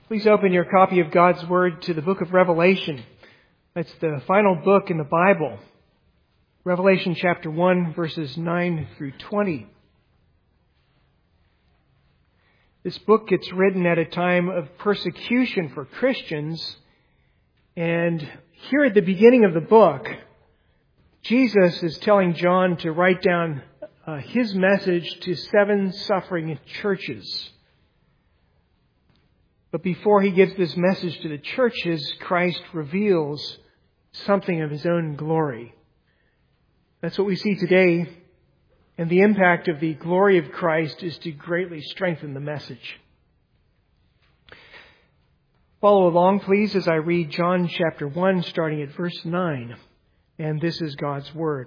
Please open your copy of God's Word to the book of Revelation. That's the final book in the Bible. Revelation chapter 1, verses 9 through 20. This book gets written at a time of persecution for Christians. And here at the beginning of the book, Jesus is telling John to write down his message to 7 suffering churches. But before he gives this message to the churches, Christ reveals something of his own glory. That's what we see today, and the impact of the glory of Christ is to greatly strengthen the message. Follow along, please, as I read John chapter 1, starting at verse 9. And this is God's Word.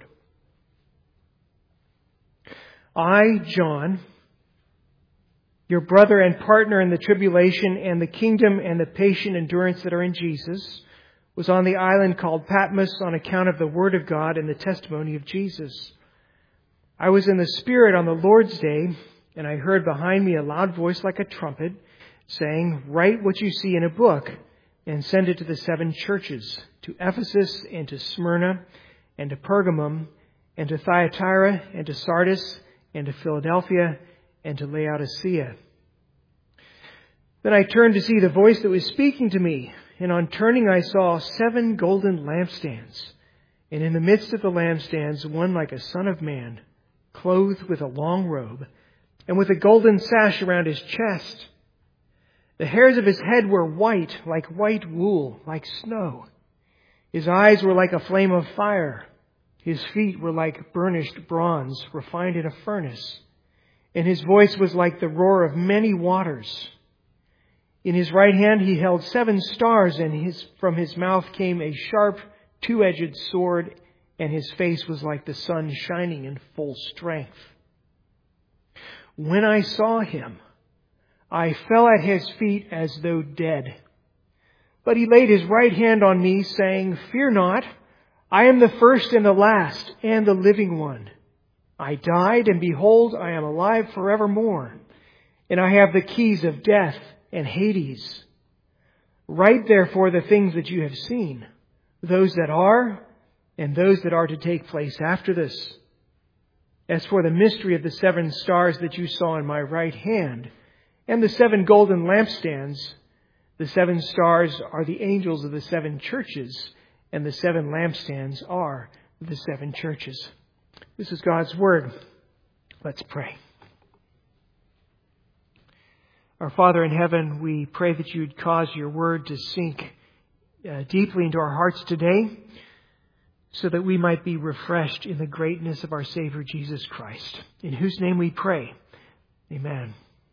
I, John, your brother and partner in the tribulation and the kingdom and the patient endurance that are in Jesus, was on the island called Patmos on account of the Word of God and the testimony of Jesus. I was in the Spirit on the Lord's day, and I heard behind me a loud voice like a trumpet, saying, "Write what you see in a book, and send it to the 7 churches, to Ephesus and to Smyrna and to Pergamum and to Thyatira and to Sardis and to Philadelphia and to Laodicea." Then I turned to see the voice that was speaking to me, and on turning I saw 7 golden lampstands, and in the midst of the lampstands one like a son of man, clothed with a long robe, and with a golden sash around his chest. The hairs of his head were white, like white wool, like snow. His eyes were like a flame of fire. His feet were like burnished bronze, refined in a furnace. And his voice was like the roar of many waters. In his right hand he held 7 stars, and from his mouth came a sharp, 2-edged sword, and his face was like the sun shining in full strength. When I saw him, I fell at his feet as though dead. But he laid his right hand on me, saying, "Fear not, I am the first and the last and the living one. I died, and behold, I am alive forevermore, and I have the keys of death and Hades. Write therefore the things that you have seen, those that are, and those that are to take place after this. As for the mystery of the 7 stars that you saw in my right hand, and the 7 golden lampstands, the 7 stars are the angels of the 7 churches, and the 7 lampstands are the 7 churches." This is God's Word. Let's pray. Our Father in heaven, we pray that you would cause your Word to sink deeply into our hearts today, so that we might be refreshed in the greatness of our Savior Jesus Christ, in whose name we pray. Amen.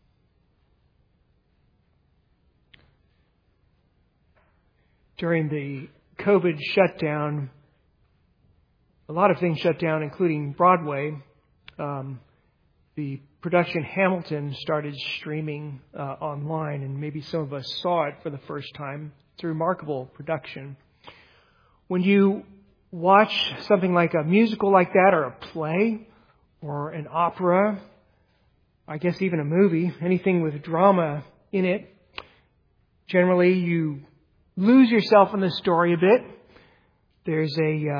During the COVID shutdown, a lot of things shut down, including Broadway. The production Hamilton started streaming online, and maybe some of us saw it for the first time. It's a remarkable production. When you watch something like a musical like that, or a play, or an opera, I guess even a movie, anything with drama in it, generally you lose yourself in the story a bit. There's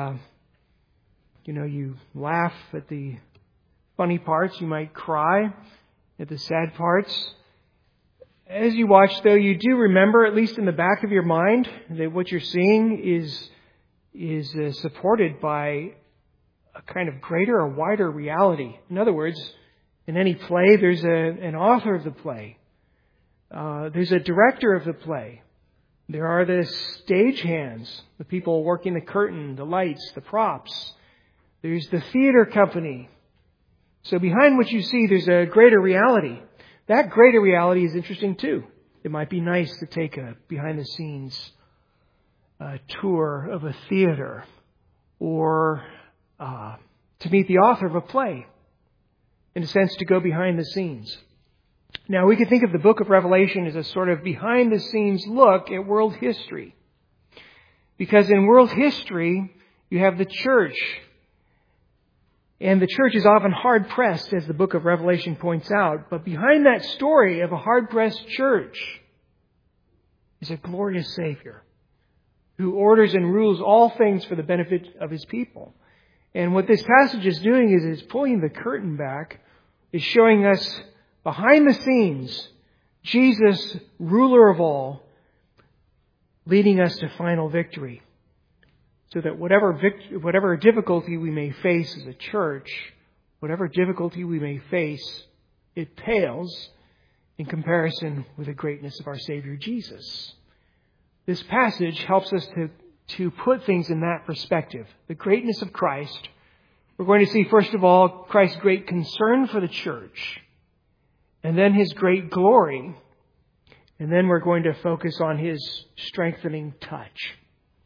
you laugh at the funny parts. You might cry at the sad parts. As you watch, though, you do remember, at least in the back of your mind, that what you're seeing is supported by a kind of greater or wider reality. In other words, in any play, there's an author of the play. There's a director of the play. There are the stagehands, the people working the curtain, the lights, the props. There's the theater company. So behind what you see, there's a greater reality. That greater reality is interesting too. It might be nice to take a behind-the-scenes tour of a theater, or to meet the author of a play. In a sense, to go behind the scenes. Now, we can think of the book of Revelation as a sort of behind-the-scenes look at world history. Because in world history, you have the church. And the church is often hard-pressed, as the book of Revelation points out. But behind that story of a hard-pressed church, is a glorious Savior who orders and rules all things for the benefit of His people. And what this passage is doing is it's pulling the curtain back, is showing us behind the scenes Jesus, ruler of all, leading us to final victory. So that whatever difficulty we may face as a church, whatever difficulty we may face, it pales in comparison with the greatness of our Savior Jesus. This passage helps us to put things in that perspective. The greatness of Christ. We're going to see, first of all, Christ's great concern for the church. And then His great glory. And then we're going to focus on His strengthening touch.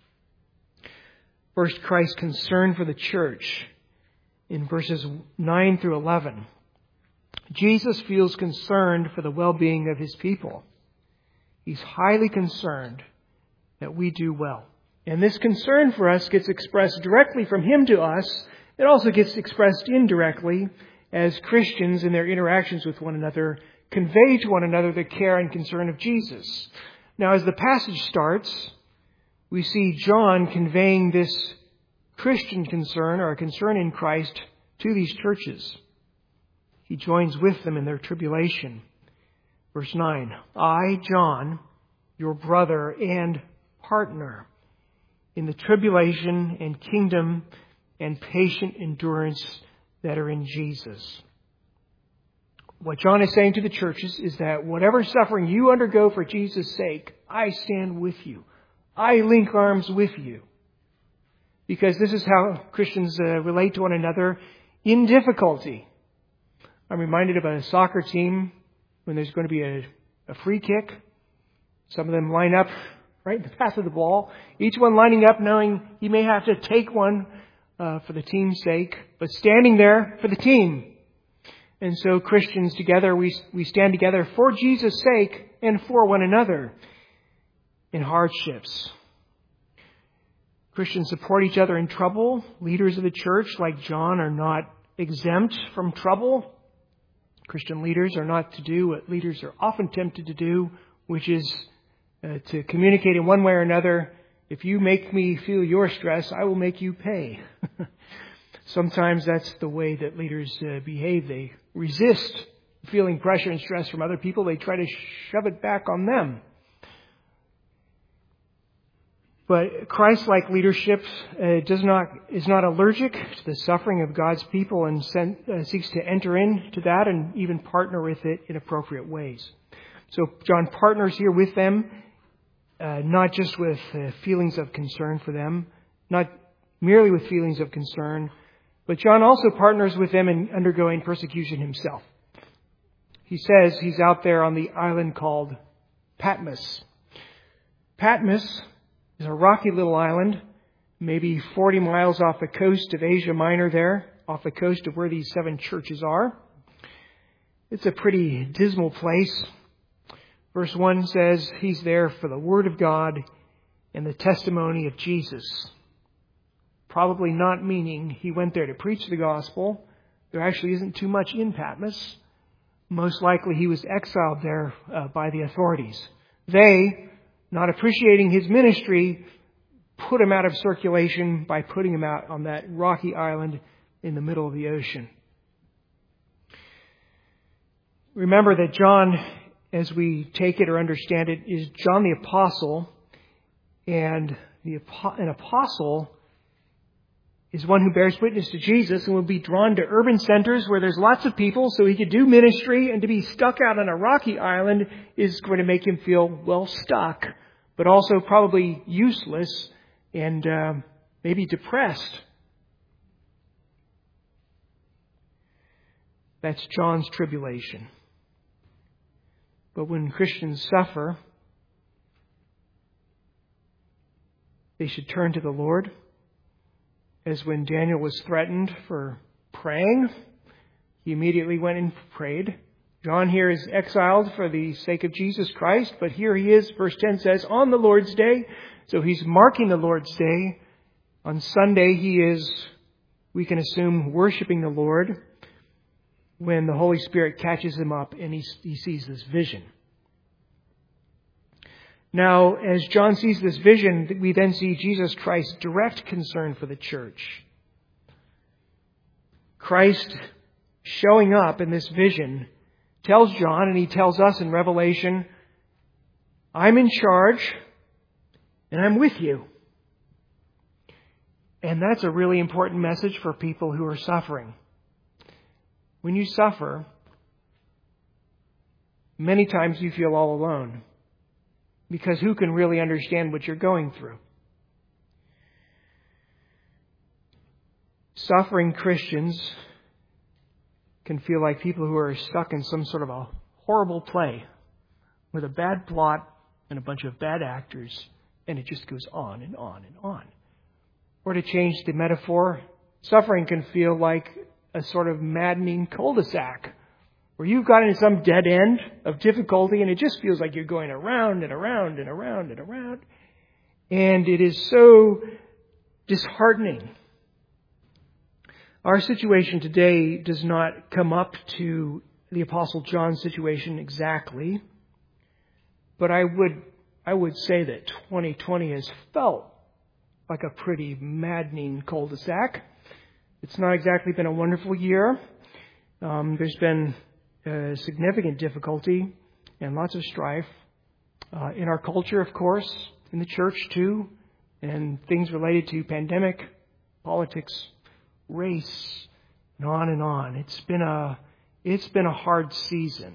First, Christ's concern for the church in verses 9 through 11. Jesus feels concerned for the well-being of His people. He's highly concerned that we do well. And this concern for us gets expressed directly from Him to us. It also gets expressed indirectly as Christians in their interactions with one another convey to one another the care and concern of Jesus. Now, as the passage starts, we see John conveying this Christian concern, or a concern in Christ, to these churches. He joins with them in their tribulation. Verse 9, I, John, your brother and partner in the tribulation and kingdom and patient endurance that are in Jesus. What John is saying to the churches is that whatever suffering you undergo for Jesus' sake, I stand with you. I link arms with you. Because this is how Christians relate to one another in difficulty. I'm reminded of a soccer team when there's going to be a free kick. Some of them line up right in the path of the ball. Each one lining up knowing he may have to take one for the team's sake, but standing there for the team. And so Christians together, we stand together for Jesus' sake and for one another in hardships. Christians support each other in trouble. Leaders of the church, like John, are not exempt from trouble. Christian leaders are not to do what leaders are often tempted to do, which is to communicate in one way or another, if you make me feel your stress, I will make you pay. Sometimes that's the way that leaders behave. They resist feeling pressure and stress from other people. They try to shove it back on them. But Christ-like leadership is not allergic to the suffering of God's people and seeks to enter into that and even partner with it in appropriate ways. So John partners here with them, not just with feelings of concern for them, not merely with feelings of concern, but John also partners with them in undergoing persecution himself. He says he's out there on the island called Patmos. Patmos is a rocky little island, maybe 40 miles off the coast of Asia Minor there, off the coast of where these 7 churches are. It's a pretty dismal place. Verse 1 says he's there for the Word of God and the testimony of Jesus. Probably not meaning he went there to preach the gospel. There actually isn't too much in Patmos. Most likely he was exiled there by the authorities. They, not appreciating his ministry, put him out of circulation by putting him out on that rocky island in the middle of the ocean. Remember that John, as we take it or understand it, is John the Apostle. And an apostle is one who bears witness to Jesus and will be drawn to urban centers where there's lots of people so he could do ministry, and to be stuck out on a rocky island is going to make him feel, well, stuck, but also probably useless and maybe depressed. That's John's tribulation. But when Christians suffer, they should turn to the Lord. As when Daniel was threatened for praying, he immediately went and prayed. John here is exiled for the sake of Jesus Christ, but here he is, verse 10 says, on the Lord's day. So he's marking the Lord's day. On Sunday he is, we can assume, worshiping the Lord when the Holy Spirit catches him up and he sees this vision. Now, as John sees this vision, we then see Jesus Christ's direct concern for the church. Christ showing up in this vision tells John, and he tells us in Revelation, I'm in charge and I'm with you. And that's a really important message for people who are suffering. When you suffer, many times you feel all alone. Because who can really understand what you're going through? Suffering Christians can feel like people who are stuck in some sort of a horrible play with a bad plot and a bunch of bad actors, and it just goes on and on and on. Or to change the metaphor, suffering can feel like a sort of maddening cul-de-sac where you've got into some dead end of difficulty and it just feels like you're going around and around and around and around. And it is so disheartening. Our situation today does not come up to the Apostle John's situation exactly, but I would say that 2020 has felt like a pretty maddening cul-de-sac. It's not exactly been a wonderful year. There's been significant difficulty and lots of strife in our culture, of course, in the church too, and things related to pandemic, politics, race, and on and on. It's been a hard season,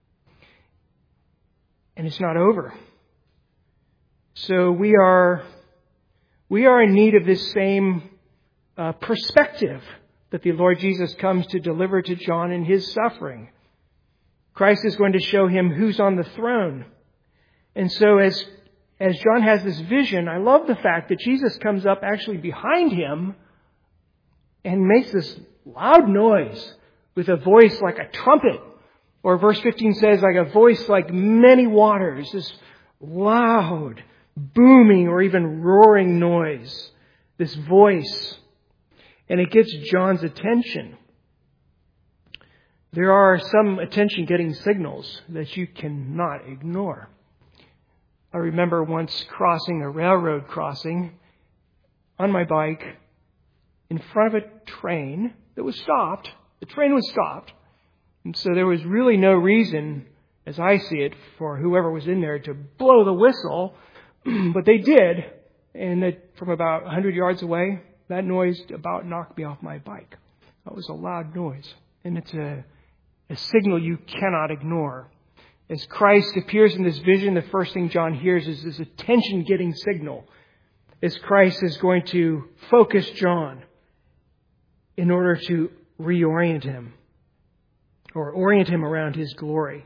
and it's not over. So we are in need of this same perspective that the Lord Jesus comes to deliver to John in his suffering. Christ is going to show him who's on the throne. And so as John has this vision, I love the fact that Jesus comes up actually behind him and makes this loud noise with a voice like a trumpet. Or verse 15 says like a voice like many waters. This loud, booming, or even roaring noise. This voice. And it gets John's attention. There are some attention-getting signals that you cannot ignore. I remember once crossing a railroad crossing on my bike in front of a train that was stopped. The train was stopped. And so there was really no reason, as I see it, for whoever was in there to blow the whistle. But they did. And from about 100 yards away, that noise about knocked me off my bike. That was a loud noise. And it's a signal you cannot ignore. As Christ appears in this vision, the first thing John hears is this attention-getting signal. As Christ is going to focus John in order to reorient him or orient him around his glory.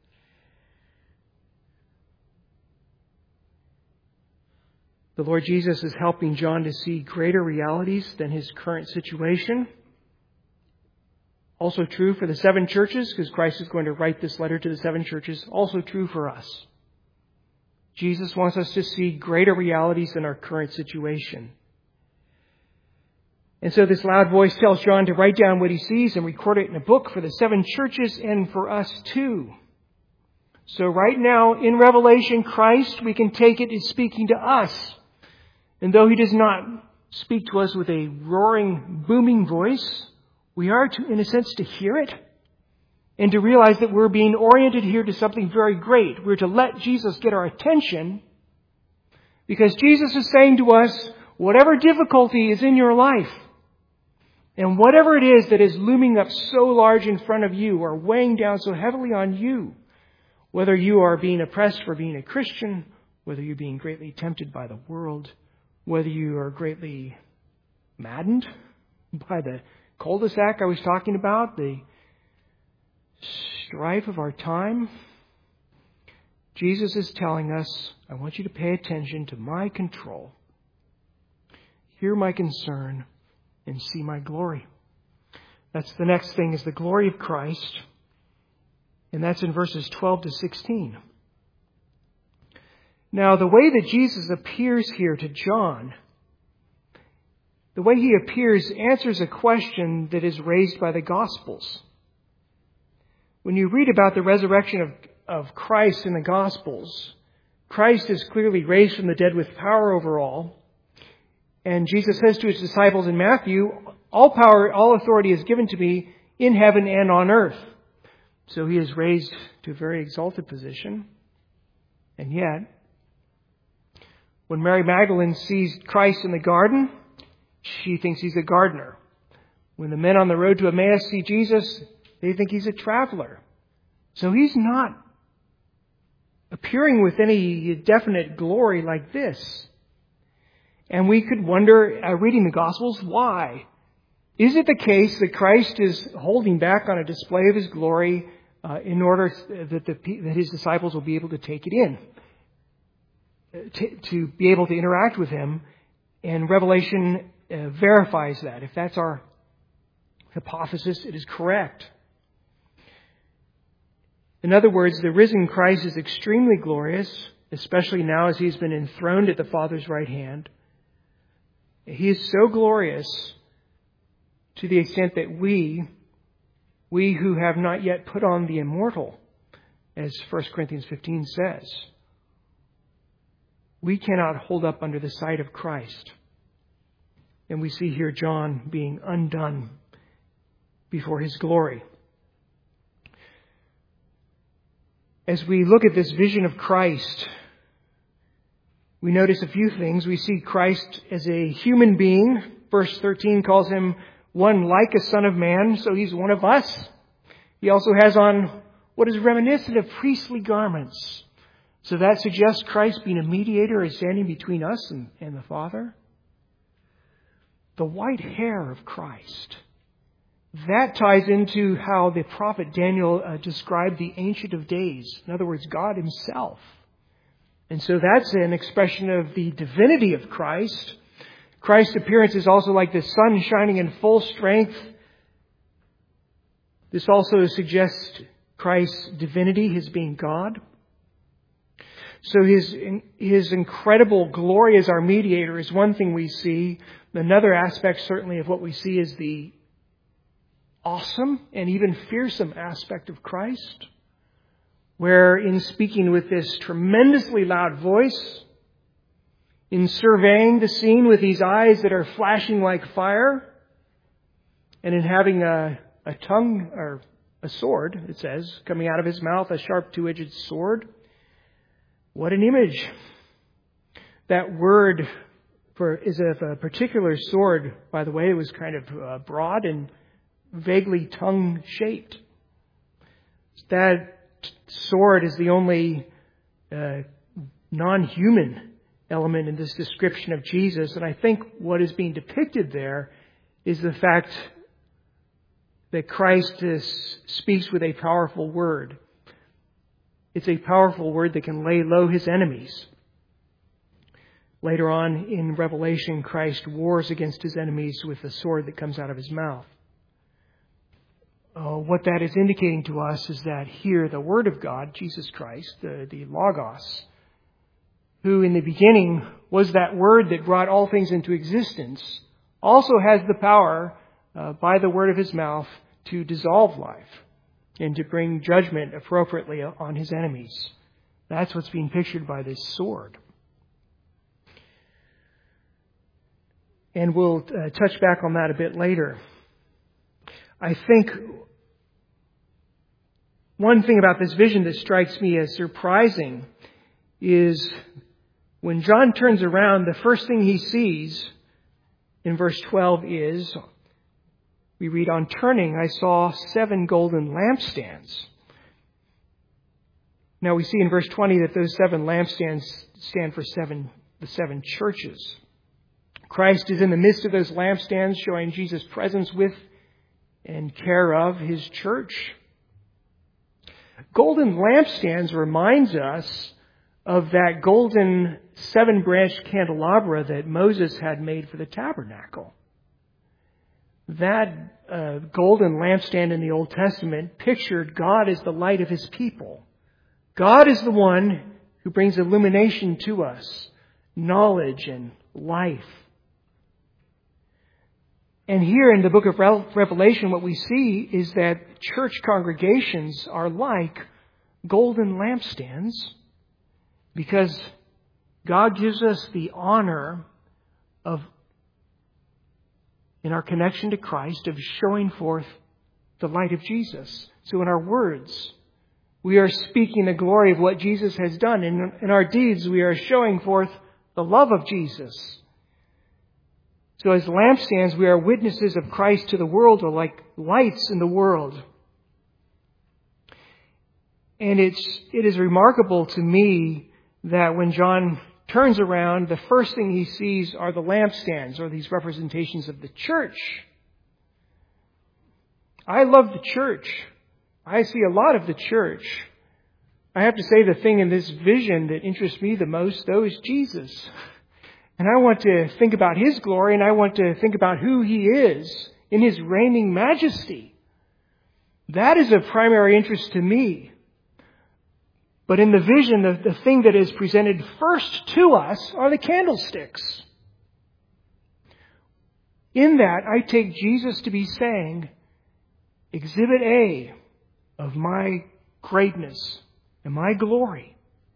The Lord Jesus is helping John to see greater realities than his current situation. Also true for the 7 churches, because Christ is going to write this letter to the 7 churches. Also true for us. Jesus wants us to see greater realities than our current situation. And so this loud voice tells John to write down what he sees and record it in a book for the 7 churches and for us too. So right now in Revelation, Christ, we can take it, is speaking to us. And though he does not speak to us with a roaring, booming voice, we are, in a sense, to hear it and to realize that we're being oriented here to something very great. We're to let Jesus get our attention because Jesus is saying to us, whatever difficulty is in your life and whatever it is that is looming up so large in front of you or weighing down so heavily on you, whether you are being oppressed for being a Christian, whether you're being greatly tempted by the world, whether you are greatly maddened by the cul-de-sac I was talking about, the strife of our time, Jesus is telling us, I want you to pay attention to my control, hear my concern, and see my glory. That's the next thing, is the glory of Christ. And that's in verses 12 to 16. Now, the way that Jesus appears here to John, the way he appears answers a question that is raised by the Gospels. When you read about the resurrection of Christ in the Gospels, Christ is clearly raised from the dead with power over all. And Jesus says to his disciples in Matthew, all power, all authority is given to me in heaven and on earth. So he is raised to a very exalted position. And yet, when Mary Magdalene sees Christ in the garden, she thinks he's a gardener. When the men on the road to Emmaus see Jesus, they think he's a traveler. So he's not appearing with any definite glory like this. And we could wonder, reading the Gospels, why? Is it the case that Christ is holding back on a display of his glory in order that his disciples will be able to take it in? To be able to interact with him? And Revelation verifies that. If that's our hypothesis, it is correct. In other words, the risen Christ is extremely glorious, especially now as he's been enthroned at the Father's right hand. He is so glorious to the extent that we who have not yet put on the immortal, as 1 Corinthians 15 says, we cannot hold up under the sight of Christ. And we see here John being undone before his glory. As we look at this vision of Christ, we notice a few things. We see Christ as a human being. Verse 13 calls him one like a son of man, so he's one of us. He also has on what is reminiscent of priestly garments. So that suggests Christ being a mediator, is standing between us and the Father. The white hair of Christ. That ties into how the prophet Daniel described the Ancient of Days. In other words, God himself. And so that's an expression of the divinity of Christ. Christ's appearance is also like the sun shining in full strength. This also suggests Christ's divinity, his being God. So his incredible glory as our mediator is one thing we see. Another aspect certainly of what we see is the awesome and even fearsome aspect of Christ, where in speaking with this tremendously loud voice, in surveying the scene with these eyes that are flashing like fire, and in having a tongue, or a sword, it says, coming out of his mouth, a sharp two-edged sword. What an image. That word is of a particular sword, by the way. It was kind of broad and vaguely tongue-shaped. That sword is the only non-human element in this description of Jesus. And I think what is being depicted there is the fact that Christ speaks with a powerful word. It's a powerful word that can lay low his enemies. Later on in Revelation, Christ wars against his enemies with the sword that comes out of his mouth. What that is indicating to us is that here the Word of God, Jesus Christ, the Logos, who in the beginning was that Word that brought all things into existence, also has the power by the word of his mouth to dissolve life and to bring judgment appropriately on his enemies. That's what's being pictured by this sword. And we'll touch back on that a bit later. I think one thing about this vision that strikes me as surprising is when John turns around, the first thing he sees in verse 12 is, we read, on turning, I saw 7 golden lampstands. Now we see in verse 20 that those 7 lampstands stand for the 7 churches. Christ is in the midst of those lampstands, showing Jesus' presence with and care of his church. Golden lampstands reminds us of that golden 7-branched candelabra that Moses had made for the tabernacle. That golden lampstand in the Old Testament pictured God as the light of his people. God is the one who brings illumination to us, knowledge and life. And here in the book of Revelation, what we see is that church congregations are like golden lampstands Because God gives us the honor of, in our connection to Christ, of showing forth the light of Jesus. So in our words, we are speaking the glory of what Jesus has done. In our deeds, we are showing forth the love of Jesus. So as lampstands, we are witnesses of Christ to the world, or like lights in the world. And it is remarkable to me that when John turns around, the first thing he sees are the lampstands, or these representations of the church. I love the church. I see a lot of the church. I have to say the thing in this vision that interests me the most, though, is Jesus. And I want to think about His glory, and I want to think about who He is in His reigning majesty. That is of primary interest to me. But in the vision, the thing that is presented first to us are the candlesticks. In that, I take Jesus to be saying, Exhibit A of my greatness and my glory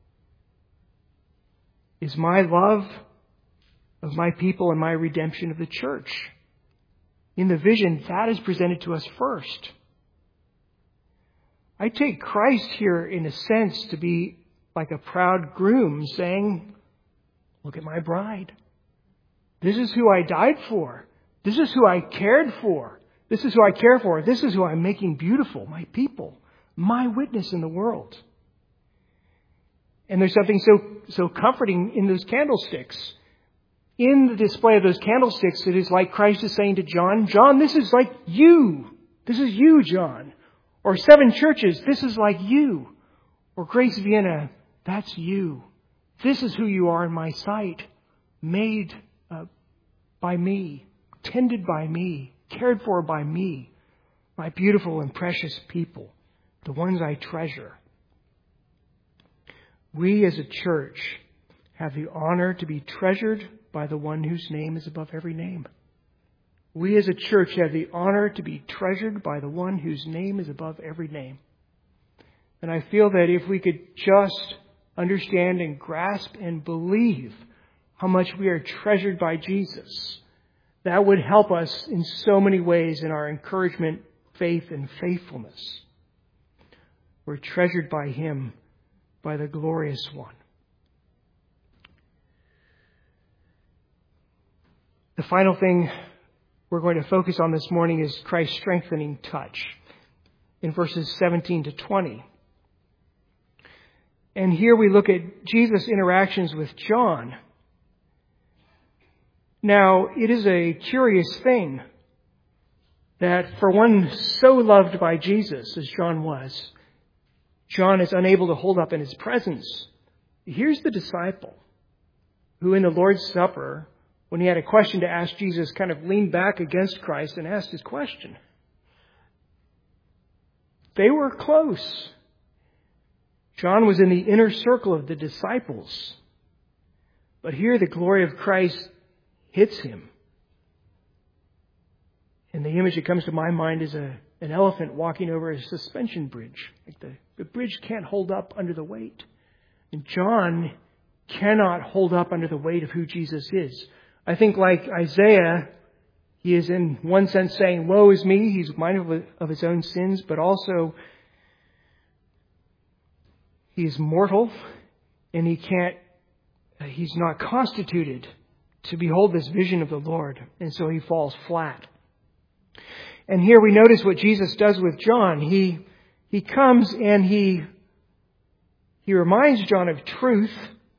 is my love of my people and my redemption of the church. In the vision, that is presented to us first. I take Christ here, in a sense, to be like a proud groom saying, look at my bride. This is who I died for. This is who I cared for. This is who I care for. This is who I'm making beautiful, my people, my witness in the world. And there's something so comforting in those candlesticks. In the display of those candlesticks, it is like Christ is saying to John, John, this is like you. This is you, John. Or 7 churches, this is like you. Or Grace Vienna, that's you. This is who you are in my sight. Made by me. Tended by me. Cared for by me. My beautiful and precious people. The ones I treasure. We as a church have the honor to be treasured by the one whose name is above every name. We as a church have the honor to be treasured by the one whose name is above every name. And I feel that if we could just understand and grasp and believe how much we are treasured by Jesus, that would help us in so many ways in our encouragement, faith, and faithfulness. We're treasured by Him, by the glorious one. The final thing we're going to focus on this morning is Christ's strengthening touch in verses 17 to 20. And here we look at Jesus' interactions with John. Now, it is a curious thing that for one so loved by Jesus as John was, John is unable to hold up in his presence. Here's the disciple who in the Lord's Supper, when he had a question to ask Jesus, kind of leaned back against Christ and asked his question. They were close. John was in the inner circle of the disciples. But here the glory of Christ hits him. And the image that comes to my mind is an elephant walking over a suspension bridge. Like the bridge can't hold up under the weight. And John cannot hold up under the weight of who Jesus is. I think like Isaiah, he is in one sense saying, woe is me. He's mindful of his own sins, but also he is mortal and he's not constituted to behold this vision of the Lord. And so he falls flat. And here we notice what Jesus does with John. He comes and he reminds John of truth.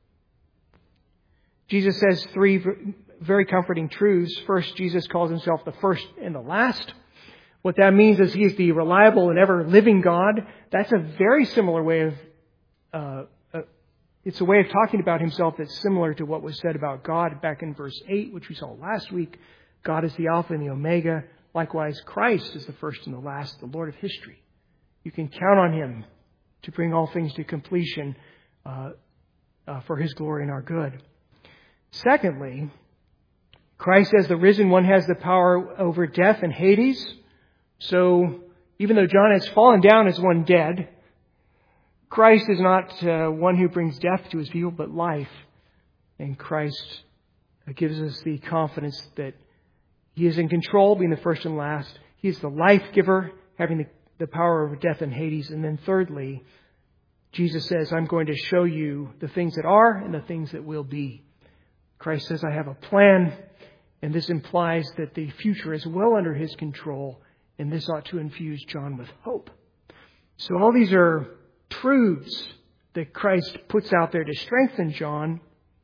Jesus says 3 very comforting truths. First, Jesus calls himself the first and the last. What that means is he is the reliable and ever-living God. That's a very similar way of, it's a way of talking about himself that's similar to what was said about God back in verse 8, which we saw last week. God is the Alpha and the Omega. Likewise, Christ is the first and the last, the Lord of history. You can count on Him to bring all things to completion for His glory and our good. Secondly, Christ as the risen one has the power over death and Hades. So even though John has fallen down as one dead, Christ is not one who brings death to his people, but life. And Christ gives us the confidence that he is in control, being the first and last. He is the life giver, having the power over death and Hades. And then thirdly, Jesus says, I'm going to show you the things that are and the things that will be. Christ says, I have a plan, and this implies that the future is well under his control, and this ought to infuse John with hope. So all these are truths that Christ puts out there to strengthen John.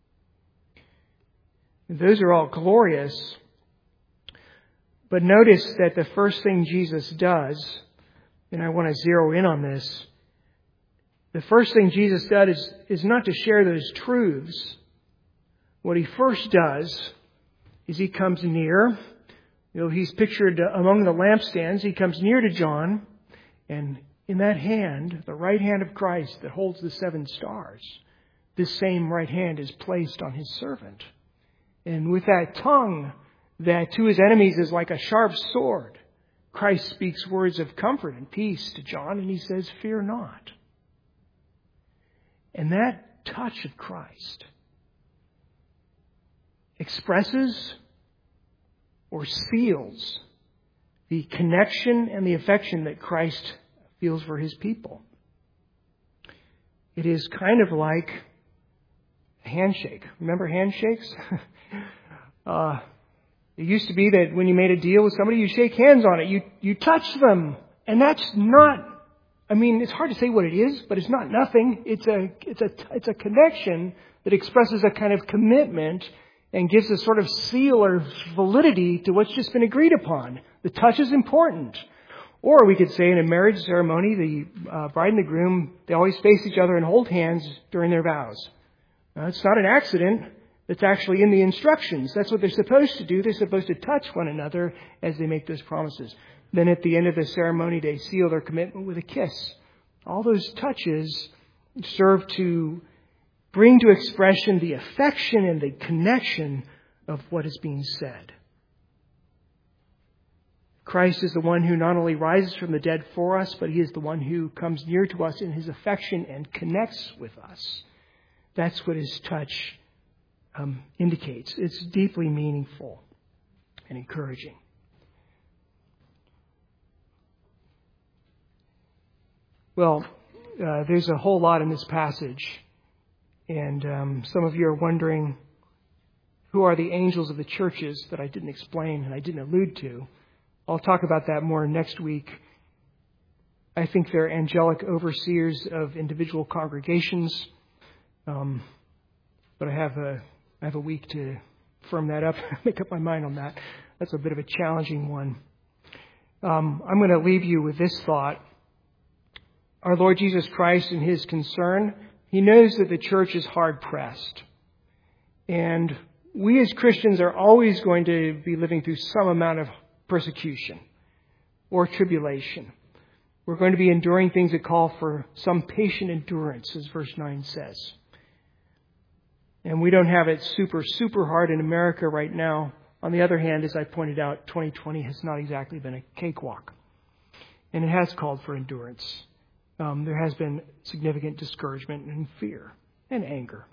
Those are all glorious. But notice that the first thing Jesus does, and I want to zero in on this, the first thing Jesus does is not to share those truths. What he first does is he comes near. He's pictured among the lampstands. He comes near to John, and in that hand, the right hand of Christ that holds the 7 stars, this same right hand is placed on his servant. And with that tongue that to his enemies is like a sharp sword, Christ speaks words of comfort and peace to John, and he says, fear not. And that touch of Christ expresses or seals the connection and the affection that Christ feels for his people. It is kind of like a handshake. Remember handshakes? It used to be that when you made a deal with somebody, you shake hands on it. You touch them. And that's not, it's hard to say what it is, but it's not nothing. It's a connection that expresses a kind of commitment and gives a sort of seal or validity to what's just been agreed upon. The touch is important. Or we could say in a marriage ceremony, the bride and the groom, they always face each other and hold hands during their vows. Now, it's not an accident. It's actually in the instructions. That's what they're supposed to do. They're supposed to touch one another as they make those promises. Then at the end of the ceremony, they seal their commitment with a kiss. All those touches serve to bring to expression the affection and the connection of what is being said. Christ is the one who not only rises from the dead for us, but he is the one who comes near to us in his affection and connects with us. That's what his touch indicates. It's deeply meaningful and encouraging. Well, there's a whole lot in this passage, and some of you are wondering, who are the angels of the churches that I didn't explain and I didn't allude to? I'll talk about that more next week. I think they're angelic overseers of individual congregations, but I have a week to firm that up, make up my mind on that. That's a bit of a challenging one. I'm going to leave you with this thought. Our Lord Jesus Christ, in his concern, he knows that the church is hard-pressed. And we as Christians are always going to be living through some amount of persecution or tribulation. We're going to be enduring things that call for some patient endurance, as verse 9 says. And we don't have it super hard in America right now. On the other hand, as I pointed out, 2020 has not exactly been a cakewalk. And it has called for endurance. There has been significant discouragement and fear and anger.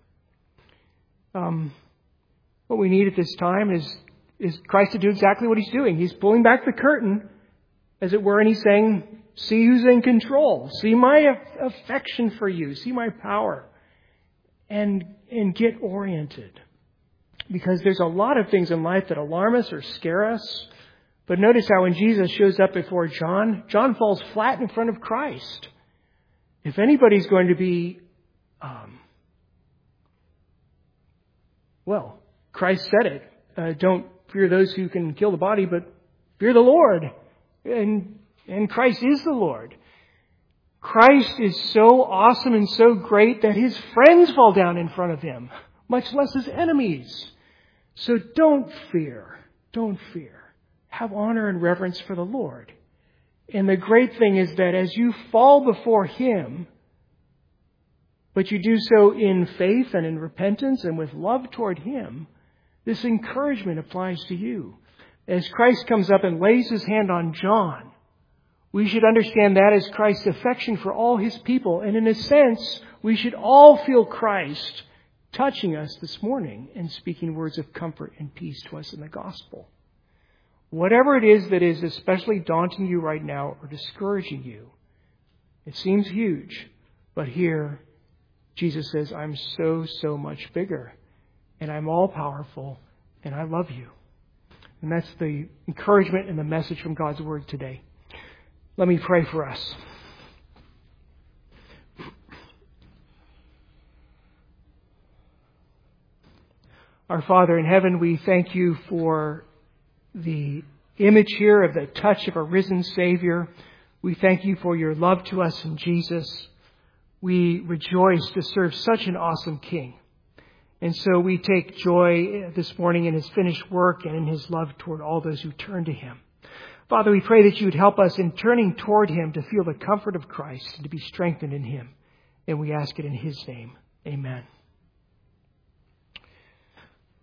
What we need at this time is Christ to do exactly what he's doing. He's pulling back the curtain, as it were, and he's saying, see who's in control. See my affection for you. See my power. And get oriented. Because there's a lot of things in life that alarm us or scare us. But notice how when Jesus shows up before John, John falls flat in front of Christ. If anybody's going to be, Christ said it. Don't fear those who can kill the body, but fear the Lord. And Christ is the Lord. Christ is so awesome and so great that his friends fall down in front of him, much less his enemies. So don't fear. Don't fear. Have honor and reverence for the Lord. And the great thing is that as you fall before him, but you do so in faith and in repentance and with love toward him, this encouragement applies to you. As Christ comes up and lays his hand on John, We should understand that as Christ's affection for all His people. And in a sense, we should all feel Christ touching us this morning and speaking words of comfort and peace to us in the gospel. Whatever it is that is especially daunting you right now or discouraging you, it seems huge, but here Jesus says, I'm so much bigger, and I'm all powerful, and I love you. And that's the encouragement and the message from God's Word today. Let me pray for us. Our Father in heaven, we thank you for the image here of the touch of a risen Savior. We thank you for your love to us in Jesus. We rejoice to serve such an awesome King. And so we take joy this morning in His finished work and in His love toward all those who turn to Him. Father, we pray that you would help us in turning toward Him to feel the comfort of Christ and to be strengthened in Him. And we ask it in His name. Amen.